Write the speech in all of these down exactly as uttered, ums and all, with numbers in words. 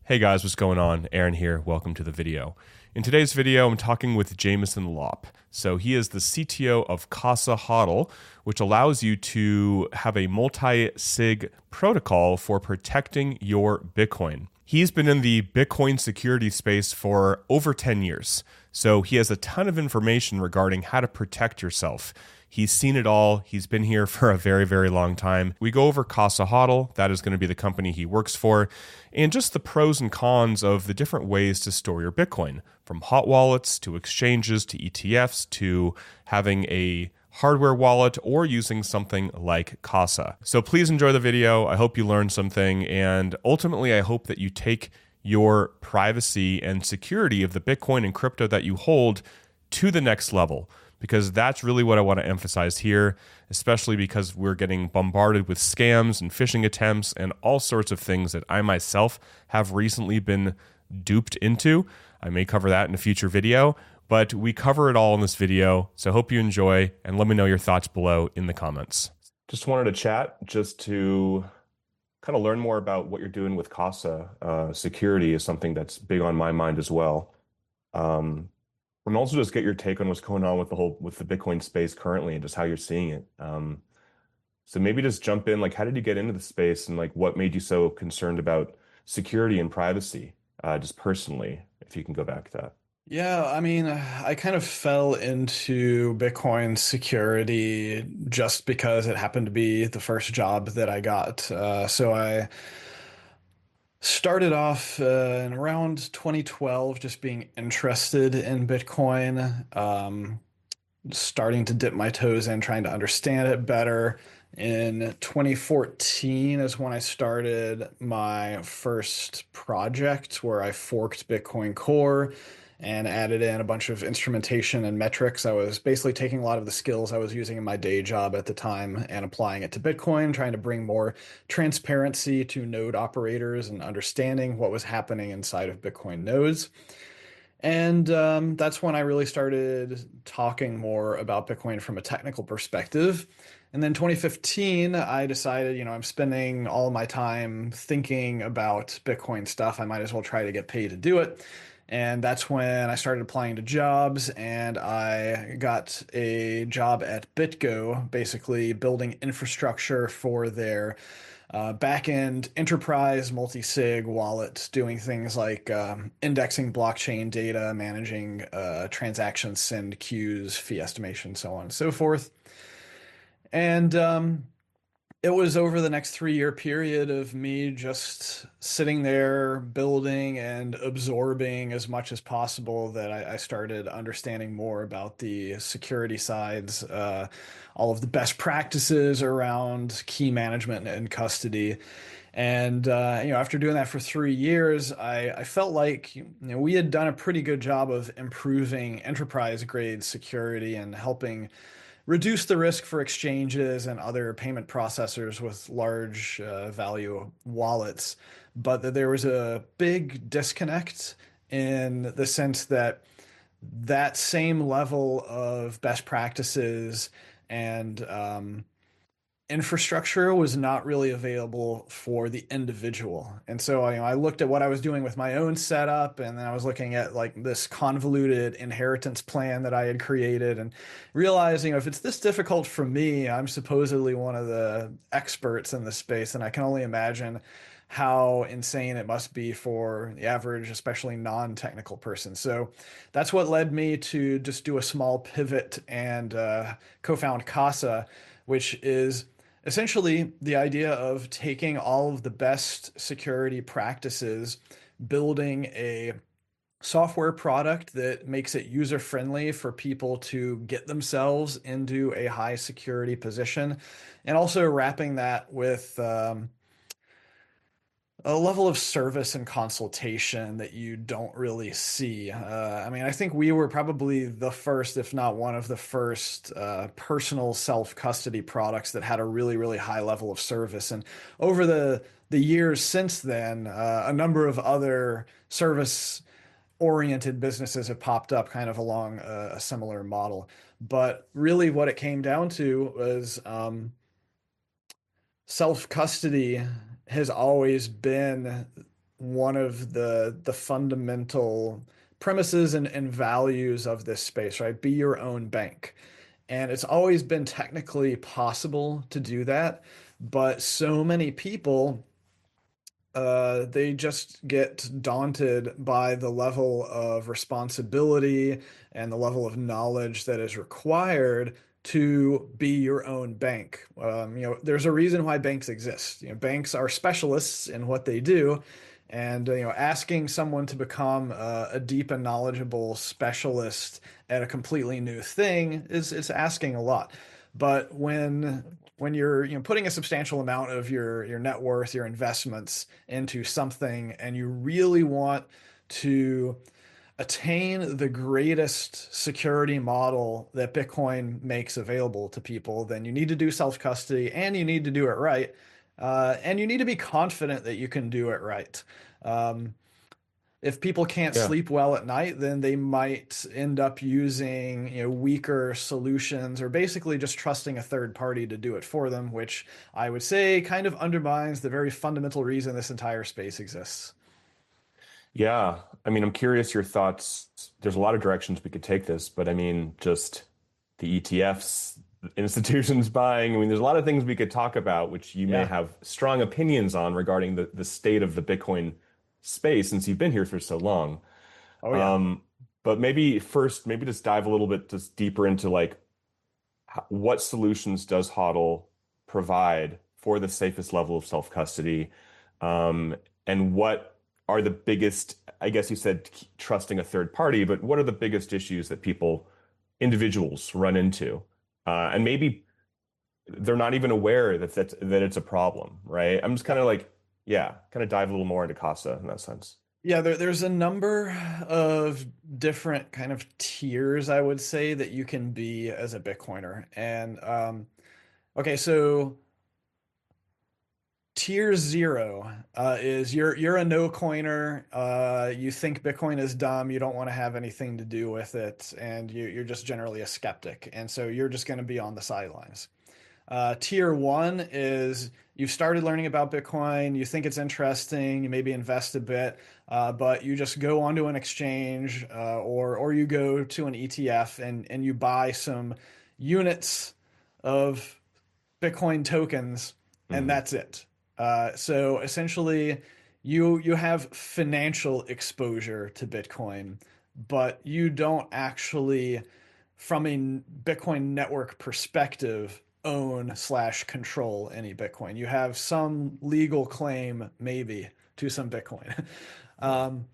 Hey guys, what's going on? Aaron here. Welcome to the video. In today's video, I'm talking with Jameson Lopp. So he is the C T O of Casa HODL, which allows you to have a multi-sig protocol for protecting your Bitcoin. He's been in the Bitcoin security space for over ten years. So he has a ton of information regarding how to protect yourself. He's seen it all. He's been here for a very, very long time. We go over Casa HODL. That is going to be the company he works for, and just the pros and cons of the different ways to store your Bitcoin, from hot wallets to exchanges to E T Fs to having a hardware wallet or using something like Casa. So please enjoy the video. I hope you learned something, and ultimately I hope that you take your privacy and security of the Bitcoin and crypto that you hold to the next level, because that's really what I want to emphasize here, especially because we're getting bombarded with scams and phishing attempts and all sorts of things that I myself have recently been duped into. I may cover that in a future video, but we cover it all in this video. So I hope you enjoy, and let me know your thoughts below in the comments. Just wanted to chat just to kind of learn more about what you're doing with Casa. Uh, security is something that's big on my mind as well. Um, And also just get your take on what's going on with the whole with the Bitcoin space currently and just how you're seeing it. Um, so maybe just jump in, like, how did you get into the space, and like what made you so concerned about security and privacy, uh, just personally, if you can go back to that. Yeah, I mean, I kind of fell into Bitcoin security just because it happened to be the first job that I got. Uh, so I started off uh, in around twenty twelve, just being interested in Bitcoin, um, starting to dip my toes in, trying to understand it better. In twenty fourteen is when I started my first project where I forked Bitcoin Core and added in a bunch of instrumentation and metrics. I was basically taking a lot of the skills I was using in my day job at the time and applying it to Bitcoin, trying to bring more transparency to node operators and understanding what was happening inside of Bitcoin nodes. And um, that's when I really started talking more about Bitcoin from a technical perspective. And then twenty fifteen, I decided, you know, I'm spending all my time thinking about Bitcoin stuff. I might as well try to get paid to do it. And that's when I started applying to jobs, and I got a job at BitGo, basically building infrastructure for their uh, backend enterprise multi-sig wallet, doing things like um, indexing blockchain data, managing uh, transaction send queues, fee estimation, so on and so forth. And um, it was over the next three year period of me just sitting there building and absorbing as much as possible that I, I started understanding more about the security sides, uh, all of the best practices around key management and custody. And uh, you know, after doing that for three years, I, I felt like you know, we had done a pretty good job of improving enterprise grade security and helping reduce the risk for exchanges and other payment processors with large uh, value wallets, but that there was a big disconnect in the sense that that same level of best practices and um, infrastructure was not really available for the individual. And so, you know, I looked at what I was doing with my own setup, and then I was looking at like this convoluted inheritance plan that I had created and realizing, you know, if it's this difficult for me, I'm supposedly one of the experts in the space, and I can only imagine how insane it must be for the average, especially non-technical person. So that's what led me to just do a small pivot and uh, co-found Casa, which is essentially the idea of taking all of the best security practices, building a software product that makes it user friendly for people to get themselves into a high security position, and also wrapping that with um, a level of service and consultation that you don't really see. Uh, I mean, I think we were probably the first, if not one of the first, uh, personal self-custody products that had a really, really high level of service. And over the the years since then, uh, a number of other service-oriented businesses have popped up kind of along a, a similar model. But really, what it came down to was um, self-custody has always been one of the the fundamental premises and, and values of this space, right? Be your own bank. And it's always been technically possible to do that, but so many people uh, they just get daunted by the level of responsibility and the level of knowledge that is required to be your own bank. Um, you know, there's a reason why banks exist. You know, banks are specialists in what they do, and uh, you know, asking someone to become uh, a deep and knowledgeable specialist at a completely new thing is is asking a lot. But when when you're you know putting a substantial amount of your your net worth, your investments into something, and you really want to attain the greatest security model that Bitcoin makes available to people, then you need to do self-custody and you need to do it right. Uh, and you need to be confident that you can do it right. Um, if people can't Yeah. sleep well at night, then they might end up using, you know, weaker solutions or basically just trusting a third party to do it for them, which I would say kind of undermines the very fundamental reason this entire space exists. Yeah. I mean, I'm curious your thoughts. There's a lot of directions we could take this, but I mean, just the E T Fs, institutions buying. I mean, there's a lot of things we could talk about, which you may Yeah. have strong opinions on regarding the, the state of the Bitcoin space since you've been here for so long. Oh, yeah. Um, but maybe first, maybe just dive a little bit just deeper into like h- what solutions does HODL provide for the safest level of self-custody? Um, and what are the biggest, I guess you said trusting a third party, but what are the biggest issues that people, individuals run into? Uh, and maybe they're not even aware that that's, that it's a problem, right? I'm just kind of like, yeah, kind of dive a little more into Casa in that sense. Yeah, there, there's a number of different kind of tiers, I would say, that you can be as a Bitcoiner. And um, okay, so tier zero uh, is you're you're a no coiner. Uh, you think Bitcoin is dumb. You don't want to have anything to do with it, and you, you're just generally a skeptic. And so you're just going to be on the sidelines. Uh, tier one is you've started learning about Bitcoin, you think it's interesting, you maybe invest a bit, uh, but you just go onto an exchange uh, or or you go to an E T F and and you buy some units of Bitcoin tokens, and Hmm. that's it. Uh, so essentially, you you have financial exposure to Bitcoin, but you don't actually, from a Bitcoin network perspective, own slash control any Bitcoin. You have some legal claim, maybe, to some Bitcoin. Yeah. Um,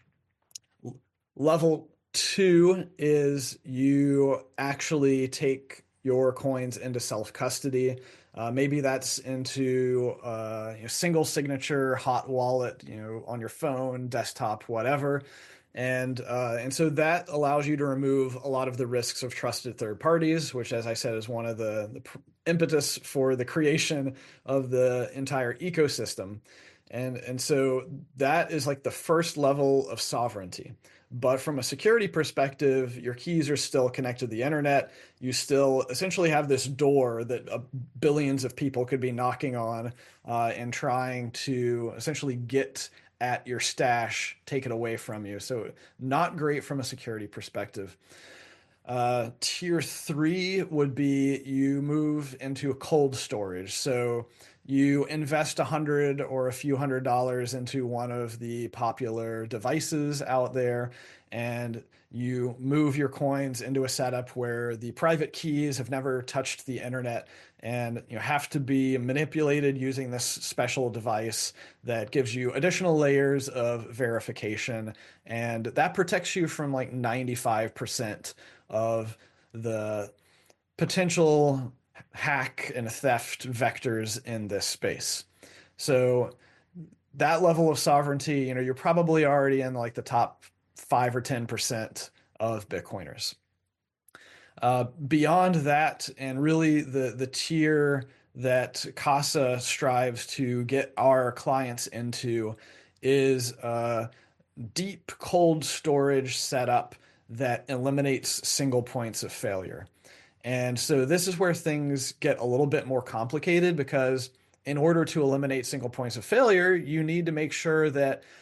Level two is you actually take your coins into self-custody. Uh, maybe that's into uh, you know, single signature, hot wallet, you know, on your phone, desktop, whatever. And uh, and so that allows you to remove a lot of the risks of trusted third parties, which, as I said, is one of the, the pr- impetus for the creation of the entire ecosystem. And and so that is like the first level of sovereignty. But from a security perspective, your keys are still connected to the internet. You still essentially have this door that uh, billions of people could be knocking on uh, and trying to essentially get at your stash, take it away from you. So, not great from a security perspective. Uh, tier three would be you move into a cold storage. So you invest a hundred or a few hundred dollars into one of the popular devices out there, and you move your coins into a setup where the private keys have never touched the internet and you have to be manipulated using this special device that gives you additional layers of verification, and that protects you from like ninety-five percent of the potential hack and theft vectors in this space. So that level of sovereignty, you know, you're probably already in like the top five or ten percent of Bitcoiners. Uh, beyond that, and really the the tier that Casa strives to get our clients into is uh, deep cold storage setup that eliminates single points of failure. And so this is where things get a little bit more complicated because in order to eliminate single points of failure, you need to make sure that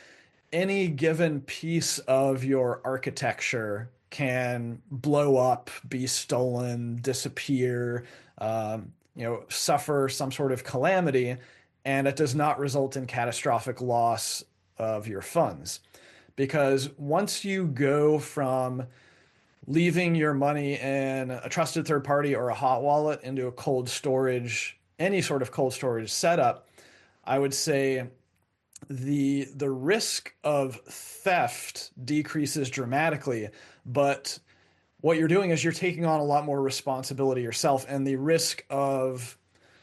any given piece of your architecture can blow up, be stolen, disappear, um, you know, suffer some sort of calamity, and it does not result in catastrophic loss of your funds. Because once you go from leaving your money in a trusted third party or a hot wallet into a cold storage, any sort of cold storage setup, I would say the the risk of theft decreases dramatically, but what you're doing is you're taking on a lot more responsibility yourself, and the risk of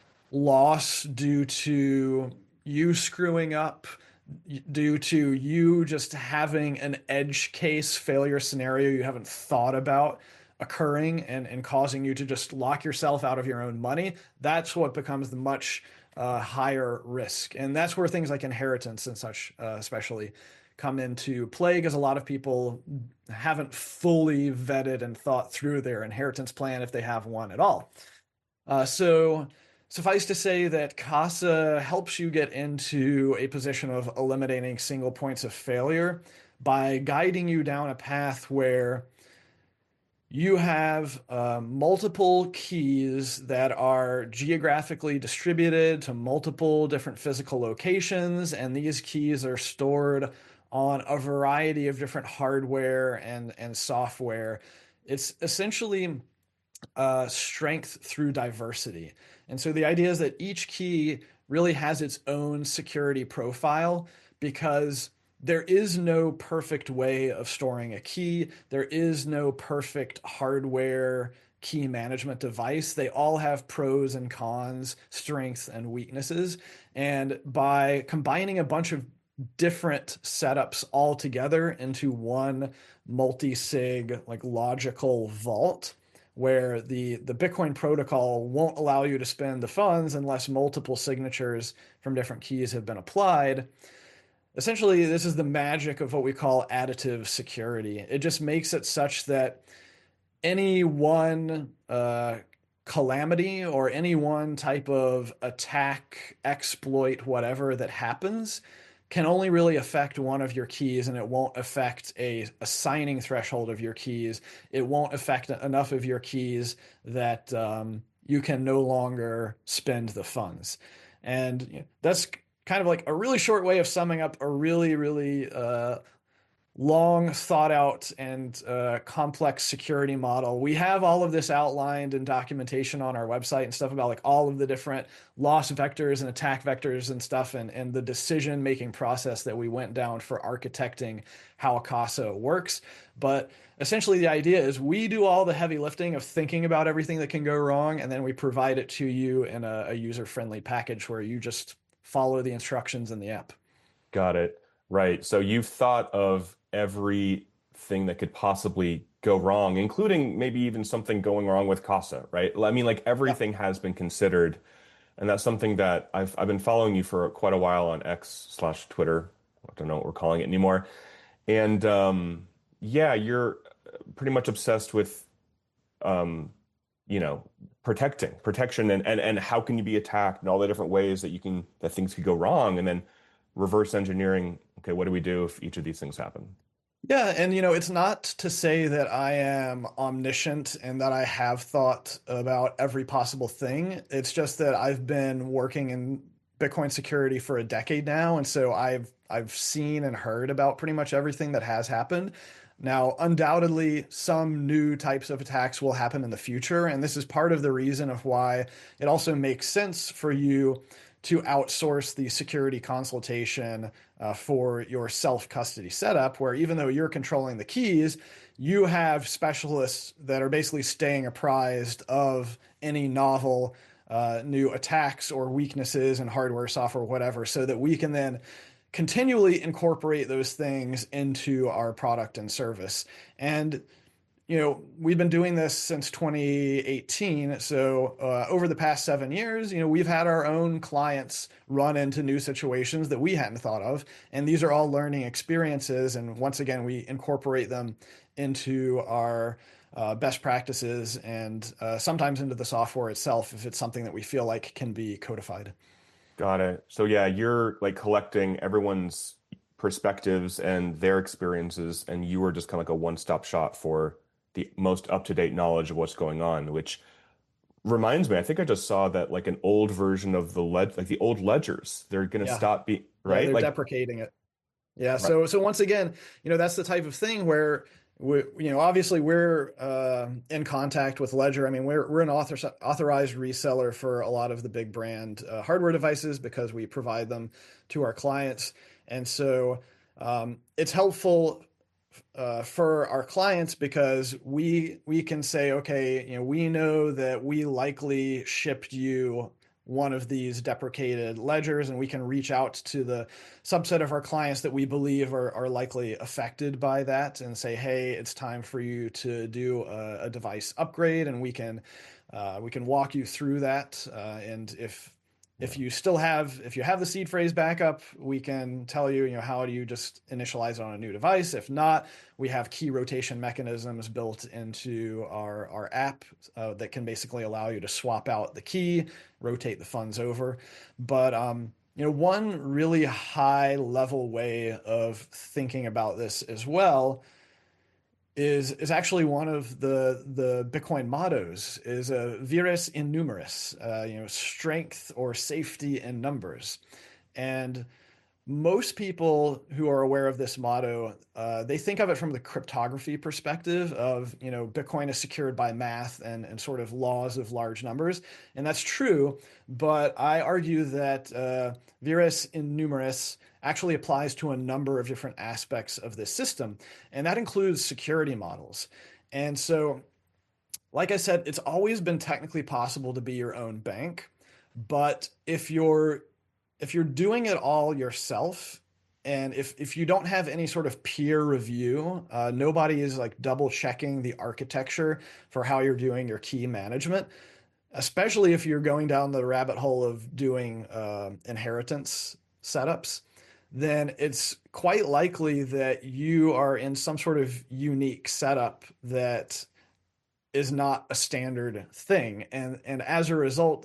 loss due to you screwing up, due to you just having an edge case failure scenario you haven't thought about occurring and, and causing you to just lock yourself out of your own money, that's what becomes the much uh, higher risk. And that's where things like inheritance and such, uh, especially, come into play, because a lot of people haven't fully vetted and thought through their inheritance plan if they have one at all. Uh, so, suffice to say that Casa helps you get into a position of eliminating single points of failure by guiding you down a path where you have uh, multiple keys that are geographically distributed to multiple different physical locations, and these keys are stored on a variety of different hardware and, and software. It's essentially uh, strength through diversity. And so the idea is that each key really has its own security profile, because there is no perfect way of storing a key. There is no perfect hardware key management device. They all have pros and cons, strengths and weaknesses. And by combining a bunch of different setups all together into one multi-sig, like, logical vault, where the the Bitcoin protocol won't allow you to spend the funds unless multiple signatures from different keys have been applied. Essentially, this is the magic of what we call additive security. It just makes it such that any one uh, calamity or any one type of attack, exploit, whatever that happens can only really affect one of your keys, and it won't affect a, a signing threshold of your keys. It won't affect enough of your keys that um, you can no longer spend the funds. And you know, that's kind of like a really short way of summing up a really, really uh, long thought out and uh, complex security model. We have all of this outlined in documentation on our website and stuff about like all of the different loss vectors and attack vectors and stuff, and, and the decision making process that we went down for architecting how Casa works. But essentially the idea is we do all the heavy lifting of thinking about everything that can go wrong, and then we provide it to you in a, a user-friendly package where you just follow the instructions in the app. Got it. Right. So you've thought of everything that could possibly go wrong, including maybe even something going wrong with Casa, right? I mean, like, everything yeah. has been considered. And that's something that I've, I've been following you for quite a while on X slash Twitter. I don't know what we're calling it anymore. And um, yeah, you're pretty much obsessed with, um, you know, protecting, protection and, and, and how can you be attacked and all the different ways that you can, that things could go wrong. And then reverse engineering, okay, what do we do if each of these things happen? Yeah, and you know, it's not to say that I am omniscient and that I have thought about every possible thing. It's just that I've been working in Bitcoin security for a decade now, and so I've I've seen and heard about pretty much everything that has happened. Now, undoubtedly, some new types of attacks will happen in the future, and this is part of the reason of why it also makes sense for you to outsource the security consultation uh, for your self-custody setup, where even though you're controlling the keys, you have specialists that are basically staying apprised of any novel uh, new attacks or weaknesses in hardware, software, whatever, so that we can then continually incorporate those things into our product and service. And you know, we've been doing this since twenty eighteen. So uh, over the past seven years, you know, we've had our own clients run into new situations that we hadn't thought of. And these are all learning experiences. And once again, we incorporate them into our uh, best practices and uh, sometimes into the software itself if it's something that we feel like can be codified. Got it. So yeah, you're like collecting everyone's perspectives and their experiences, and you were just kind of like a one-stop shop for the most up-to-date knowledge of what's going on, which reminds me, I think I just saw that like an old version of the led like the old ledgers, they're gonna Yeah. stop being Yeah, right? they're Like deprecating it. Yeah. right. So, so once again, you know, that's the type of thing where we, you know, obviously we're uh, in contact with Ledger. I mean, we're we're an author, authorized reseller for a lot of the big brand uh, hardware devices because we provide them to our clients, and so um, it's helpful uh, for our clients because we we can say, okay, you know, we know that we likely shipped you one of these deprecated ledgers, and we can reach out to the subset of our clients that we believe are, are likely affected by that and say, hey, it's time for you to do a, a device upgrade, and we can uh, we can walk you through that. Uh, and if if Yeah. you still have if you have the seed phrase backup, we can tell you, you know, how do you just initialize it on a new device. If not, we have key rotation mechanisms built into our our app uh, that can basically allow you to swap out the key, rotate the funds over. But um, you know, one really high level way of thinking about this as well is is actually one of the the Bitcoin mottos is a vires in numeris, uh, you know, strength or safety in numbers. And most people who are aware of this motto, uh, they think of it from the cryptography perspective of, you know, Bitcoin is secured by math and, and sort of laws of large numbers. And that's true. But I argue that uh, vires in numeris actually applies to a number of different aspects of this system. And that includes security models. And so, like I said, it's always been technically possible to be your own bank. But if you're if you're doing it all yourself, and if if you don't have any sort of peer review, uh, nobody is like double checking the architecture for how you're doing your key management, especially if you're going down the rabbit hole of doing uh, inheritance setups, then it's quite likely that you are in some sort of unique setup that is not a standard thing. And and as a result,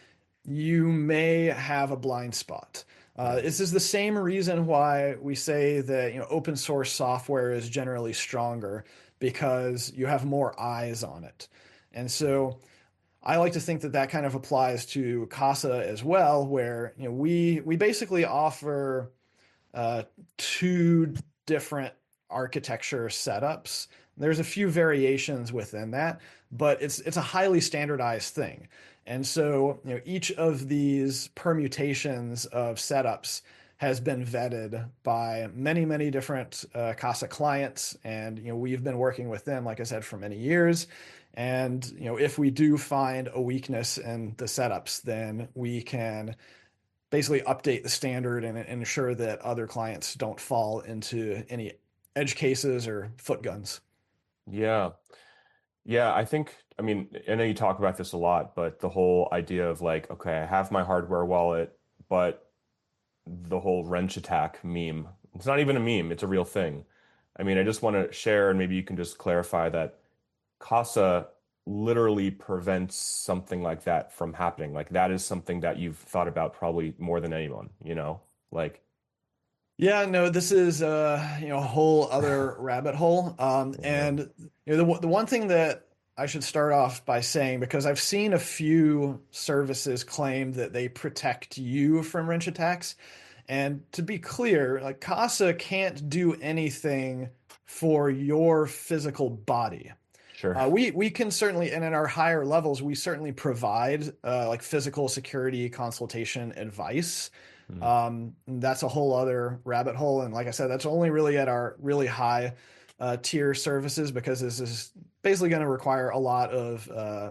you may have a blind spot. Uh, Right. this is the same reason why we say that, you know, open source software is generally stronger because you have more eyes on it. And so I like to think that that kind of applies to Casa as well, where, you know, we we basically offer uh, two different architecture setups. There's a few variations within that, but it's it's a highly standardized thing. And so, you know, each of these permutations of setups has been vetted by many, many different uh, Casa clients, and you know, we've been working with them, like I said, for many years. And you know, if we do find a weakness in the setups, then we can basically update the standard and, and ensure that other clients don't fall into any edge cases or foot guns. Yeah. Yeah, I think, I mean, I know you talk about this a lot, but the whole idea of like, okay, I have my hardware wallet, but the whole wrench attack meme, it's not even a meme, it's a real thing. I mean, I just want to share, and maybe you can just clarify that Casa literally prevents something like that from happening. Like that is something that you've thought about probably more than anyone, you know? Like, Yeah, no, this is uh, you know, a whole other rabbit hole. Um, yeah, and you know, the the one thing that I should start off by saying, because I've seen a few services claim that they protect you from wrench attacks. And to be clear, like Casa can't do anything for your physical body. sure. Uh, we we can certainly, and in our higher levels, we certainly provide uh, like physical security consultation advice. Hmm. Um, that's a whole other rabbit hole, and like I said, that's only really at our really high uh, tier services because this is basically going to require a lot of uh,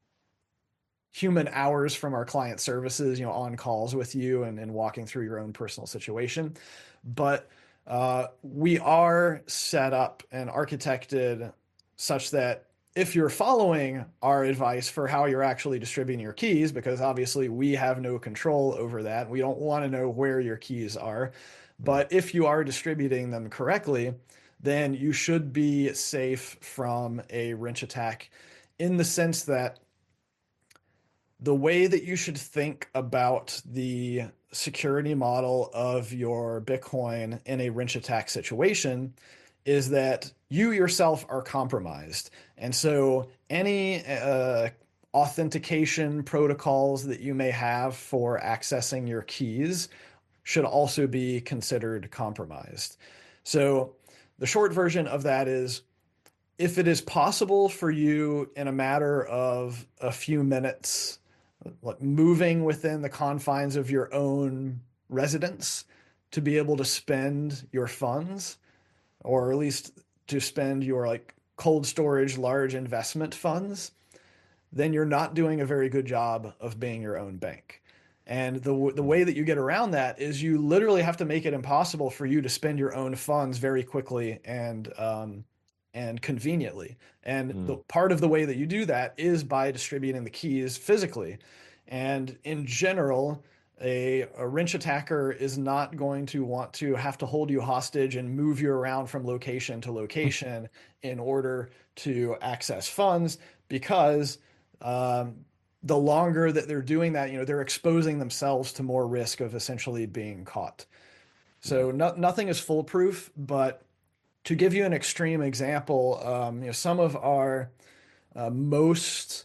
human hours from our client services, you know, on calls with you and, and walking through your own personal situation. But uh, we are set up and architected such that if you're following our advice for how you're actually distributing your keys, because obviously we have no control over that, we don't want to know where your keys are. Hmm. But if you are distributing them correctly, then you should be safe from a wrench attack in the sense that the way that you should think about the security model of your Bitcoin in a wrench attack situation is that you yourself are compromised. And so any uh, authentication protocols that you may have for accessing your keys should also be considered compromised. So the short version of that is if it is possible for you in a matter of a few minutes, like moving within the confines of your own residence to be able to spend your funds, or at least to spend your like cold storage large investment funds, then you're not doing a very good job of being your own bank. And the the way that you get around that is you literally have to make it impossible for you to spend your own funds very quickly and um, and conveniently. And the Mm. part of the way that you do that is by distributing the keys physically. And in general, a, a wrench attacker is not going to want to have to hold you hostage and move you around from location to location in order to access funds because um, the longer that they're doing that, you know, they're exposing themselves to more risk of essentially being caught. Yeah. So no, nothing is foolproof, but to give you an extreme example, um, you know, some of our uh, most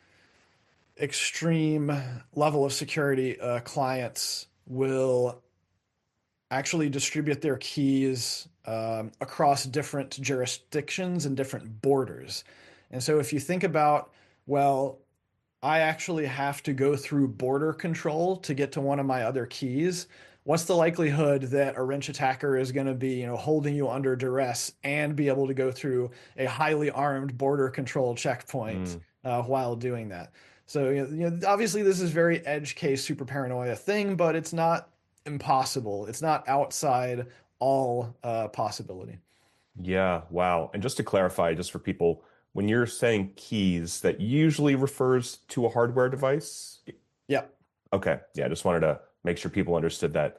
extreme level of security uh, clients will actually distribute their keys um, across different jurisdictions and different borders. And so if you think about, well, I actually have to go through border control to get to one of my other keys. What's the likelihood that a wrench attacker is going to be, you know, holding you under duress and be able to go through a highly armed border control checkpoint Mm. uh, while doing that? So, you know, obviously this is very edge case super paranoia thing, but it's not impossible. It's not outside all uh, possibility. Yeah, wow. And just to clarify, just for people, when you're saying keys, that usually refers to a hardware device? Yeah, Okay. Yeah, I just wanted to make sure people understood that.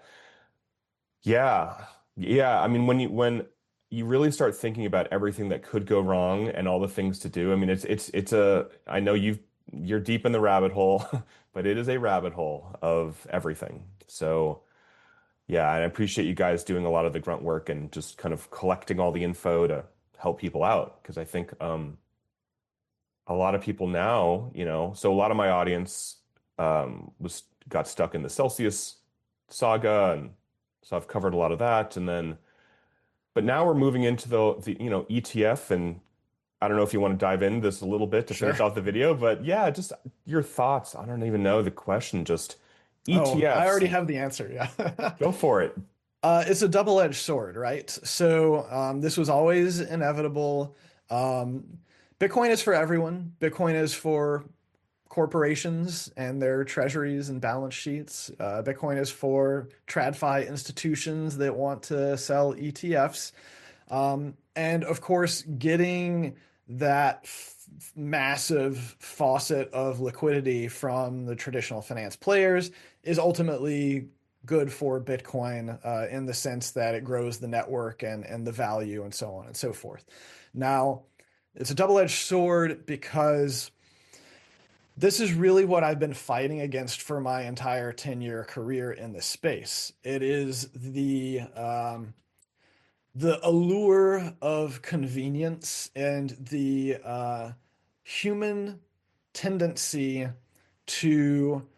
Yeah. Yeah, I mean when you when you really start thinking about everything that could go wrong and all the things to do, I mean it's it's it's a I know you've you're deep in the rabbit hole, but it is a rabbit hole of everything. So yeah, and I appreciate you guys doing a lot of the grunt work and just kind of collecting all the info to help people out. Because I think um, a lot of people now, you know, so a lot of my audience um, was got stuck in the Celsius saga, and so I've covered a lot of that. And then, but now we're moving into the the you know E T F, and I don't know if you want to dive into this a little bit to finish sure. off the video, but yeah, just your thoughts. I don't even know the question, just Oh, I E T Fs. already have the answer. Yeah. Go for it. Uh, it's a double-edged sword, right? So um, this was always inevitable. Um, Bitcoin is for everyone. Bitcoin is for corporations and their treasuries and balance sheets. Uh, Bitcoin is for TradFi institutions that want to sell E T Fs. Um, and of course, getting that f- massive faucet of liquidity from the traditional finance players is ultimately good for Bitcoin uh, in the sense that it grows the network and, and the value and so on and so forth. Now, it's a double-edged sword because this is really what I've been fighting against for my entire ten-year career in this space. It is the um, the allure of convenience and the uh, human tendency to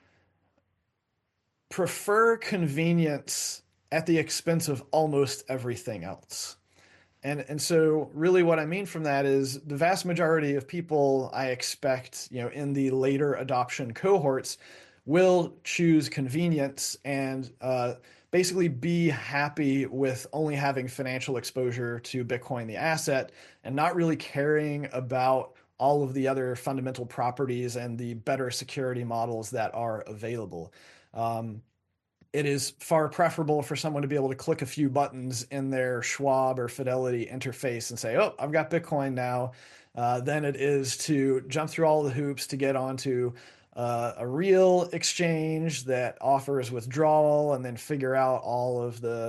prefer convenience at the expense of almost everything else. And and so really what I mean from that is the vast majority of people I expect, you know, in the later adoption cohorts will choose convenience and uh, basically be happy with only having financial exposure to Bitcoin, the asset, and not really caring about all of the other fundamental properties and the better security models that are available. Um, it is far preferable for someone to be able to click a few buttons in their Schwab or Fidelity interface and say, oh, I've got Bitcoin now, uh, than it is to jump through all the hoops to get onto uh, a real exchange that offers withdrawal and then figure out all of the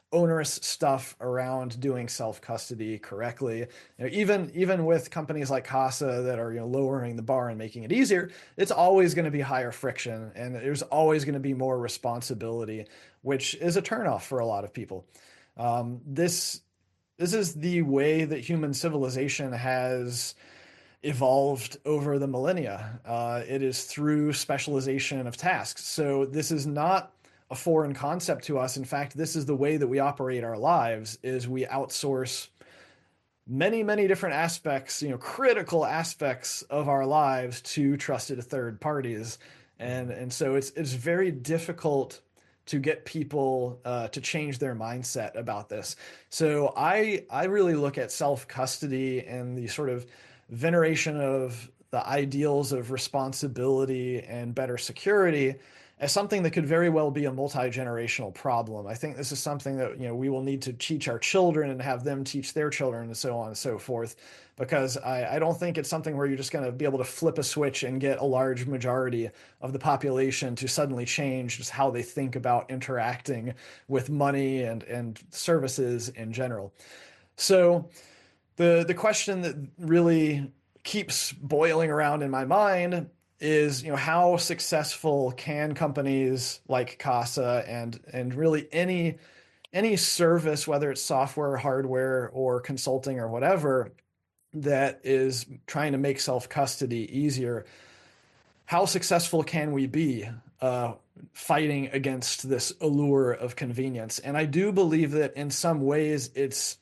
onerous stuff around doing self-custody correctly. You know, even even with companies like Casa that are, you know, lowering the bar and making it easier, it's always going to be higher friction, and there's always going to be more responsibility, which is a turnoff for a lot of people. Um, this this is the way that human civilization has evolved over the millennia. Uh, it is through specialization of tasks. So this is not a foreign concept to us. In fact, this is the way that we operate our lives, is we outsource many, many different aspects, you know, critical aspects of our lives to trusted third parties. And and so it's it's very difficult to get people uh, to change their mindset about this. So I I really look at self-custody and the sort of veneration of the ideals of responsibility and better security as something that could very well be a multi-generational problem. I think this is something that, you know, we will need to teach our children and have them teach their children and so on and so forth, because I, I don't think it's something where you're just going to be able to flip a switch and get a large majority of the population to suddenly change just how they think about interacting with money and, and services in general. So the the question that really keeps boiling around in my mind is, you know, how successful can companies like Casa and and really any any service, whether it's software, hardware, or consulting or whatever, that is trying to make self-custody easier, how successful can we be uh, fighting against this allure of convenience? And I do believe that in some ways it's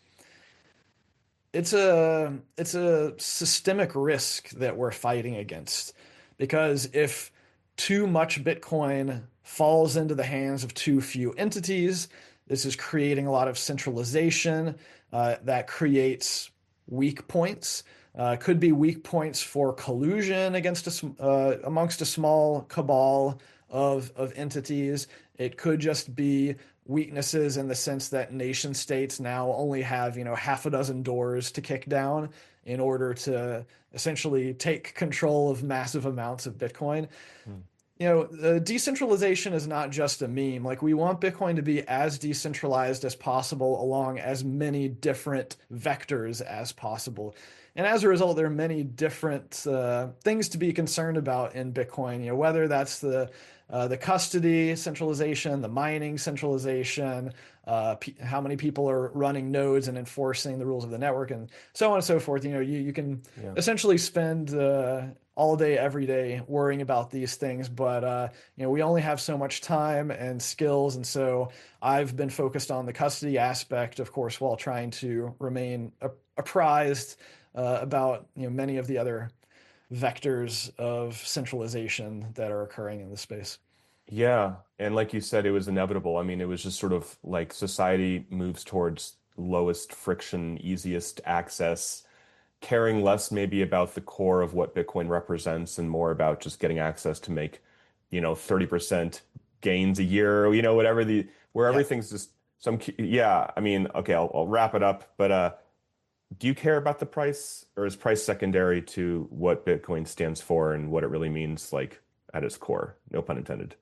it's a it's a systemic risk that we're fighting against, because if too much Bitcoin falls into the hands of too few entities, this is creating a lot of centralization uh, that creates weak points. Uh, could be weak points for collusion against a, uh, amongst a small cabal of of entities. It could just be weaknesses in the sense that nation states now only have, you know, half a dozen doors to kick down in order to essentially take control of massive amounts of Bitcoin. Hmm. You know, the decentralization is not just a meme. Like, we want Bitcoin to be as decentralized as possible along as many different vectors as possible. And as a result, there are many different uh, things to be concerned about in Bitcoin. You know, whether that's the uh, the custody centralization, the mining centralization, uh, how many people are running nodes and enforcing the rules of the network, and so on and so forth. You know, you you can yeah. essentially spend uh, all day, every day worrying about these things, but uh, you know, we only have so much time and skills, and so I've been focused on the custody aspect, of course, while trying to remain apprised Uh, about, you know, many of the other vectors of centralization that are occurring in the space. Yeah, and like you said, it was inevitable. I mean, it was just sort of like society moves towards lowest friction, easiest access, caring less maybe about the core of what Bitcoin represents and more about just getting access to make, you know, thirty percent gains a year, or, you know, whatever the, where Yeah. everything's just some, yeah, I mean, okay, I'll, I'll wrap it up, but uh, do you care about the price, or is price secondary to what Bitcoin stands for and what it really means, like at its core? No pun intended.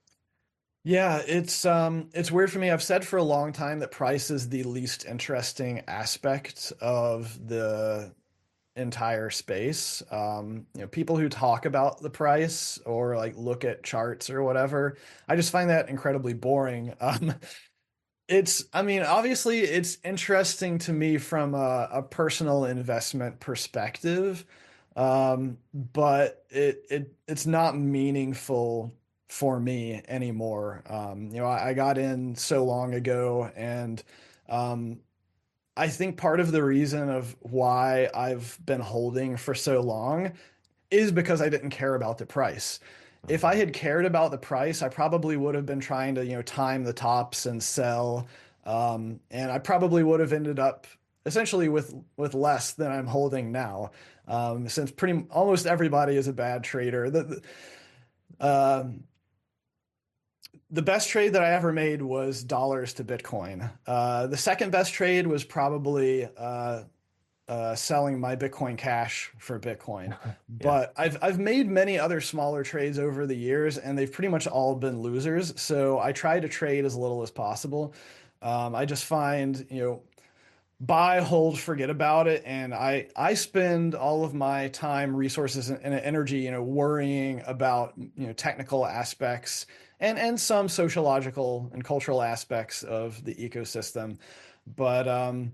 Yeah, it's um it's weird for me. I've said for a long time that price is the least interesting aspect of the entire space. Um, you know, people who talk about the price or like look at charts or whatever, I just find that incredibly boring. Um, It's, I mean, obviously it's interesting to me from a, a personal investment perspective, um, but it it it's not meaningful for me anymore. Um, you know, I, I got in so long ago, and um, I think part of the reason of why I've been holding for so long is because I didn't care about the price. If I had cared about the price, I probably would have been trying to, you know, time the tops and sell. Um, and I probably would have ended up essentially with with less than I'm holding now. Um, since pretty almost everybody is a bad trader. The, the, um, the best trade that I ever made was dollars to Bitcoin. Uh, the second best trade was probably uh, uh, selling my Bitcoin Cash for Bitcoin. Yeah. But I've I've made many other smaller trades over the years, and they've pretty much all been losers. So I try to trade as little as possible. Um, I just find, you know, buy, hold, forget about it. And I I spend all of my time, resources, and, and energy, you know, worrying about, you know, technical aspects and and some sociological and cultural aspects of the ecosystem. But um,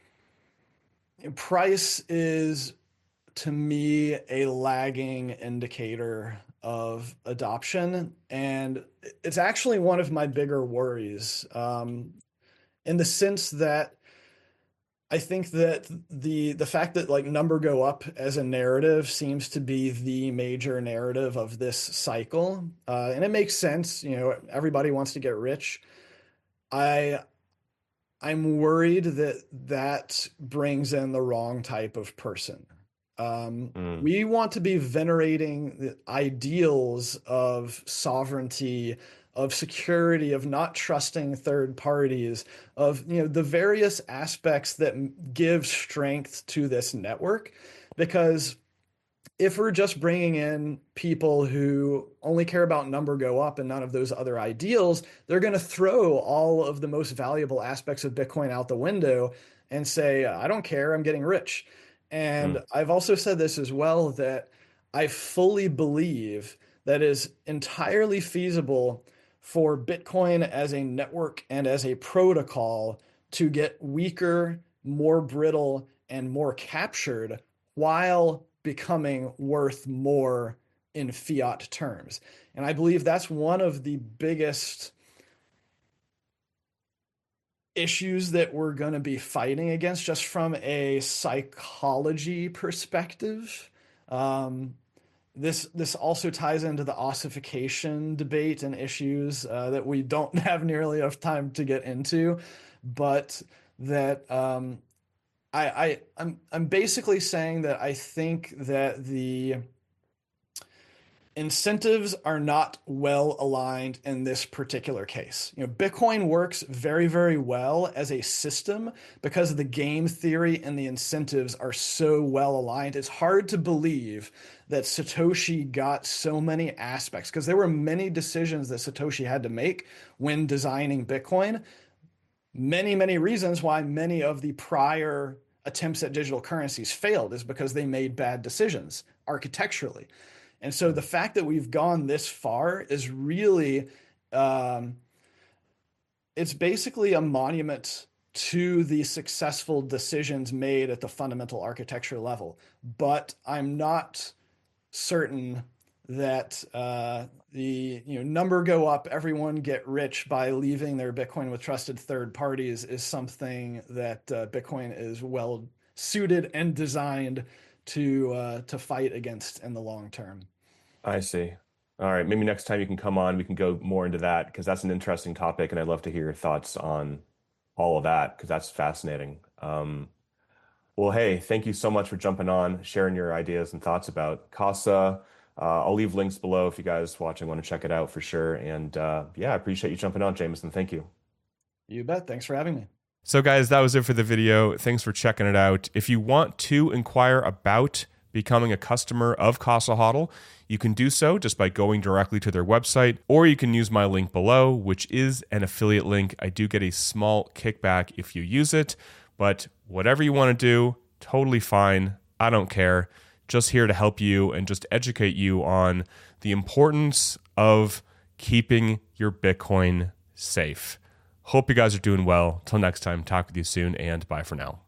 price is to me a lagging indicator of adoption, and it's actually one of my bigger worries, um, in the sense that I think that the the fact that like number go up as a narrative seems to be the major narrative of this cycle, uh, and it makes sense. You know, everybody wants to get rich. I I'm worried that that brings in the wrong type of person. Um, Mm, we want to be venerating the ideals of sovereignty, of security, of not trusting third parties, of you know the various aspects that m- give strength to this network, because if we're just bringing in people who only care about number go up and none of those other ideals, they're going to throw all of the most valuable aspects of Bitcoin out the window and say, I don't care, I'm getting rich. And mm, I've also said this as well, that I fully believe that is entirely feasible for Bitcoin as a network and as a protocol to get weaker, more brittle, and more captured while becoming worth more in fiat terms. And I believe that's one of the biggest issues that we're going to be fighting against just from a psychology perspective. Um, this this also ties into the ossification debate and issues uh, that we don't have nearly enough time to get into, but that um, I, I I'm I'm basically saying that I think that the incentives are not well aligned in this particular case. You know, Bitcoin works very, very well as a system because the game theory and the incentives are so well aligned. It's hard to believe that Satoshi got so many aspects, because there were many decisions that Satoshi had to make when designing Bitcoin. Many, many reasons why many of the prior attempts at digital currencies failed is because they made bad decisions architecturally. And so the mm. fact that we've gone this far is really, um, it's basically a monument to the successful decisions made at the fundamental architecture level. But I'm not certain that uh, the you know number go up, everyone get rich by leaving their Bitcoin with trusted third parties is something that uh, Bitcoin is well suited and designed to uh, to fight against in the long term. I see. All right, maybe next time you can come on, we can go more into that because that's an interesting topic, and I'd love to hear your thoughts on all of that because that's fascinating. Um, well, hey, thank you so much for jumping on, sharing your ideas and thoughts about Casa. Uh, I'll leave links below if you guys watching want to check it out for sure. And uh, yeah, I appreciate you jumping on, Jameson. Thank you. You bet. Thanks for having me. So, guys, that was it for the video. Thanks for checking it out. If you want to inquire about becoming a customer of Casa Hodl, you can do so just by going directly to their website, or you can use my link below, which is an affiliate link. I do get a small kickback if you use it, but whatever you want to do, totally fine. I don't care. Just here to help you and just educate you on the importance of keeping your Bitcoin safe. Hope you guys are doing well. Till next time, talk with you soon, and bye for now.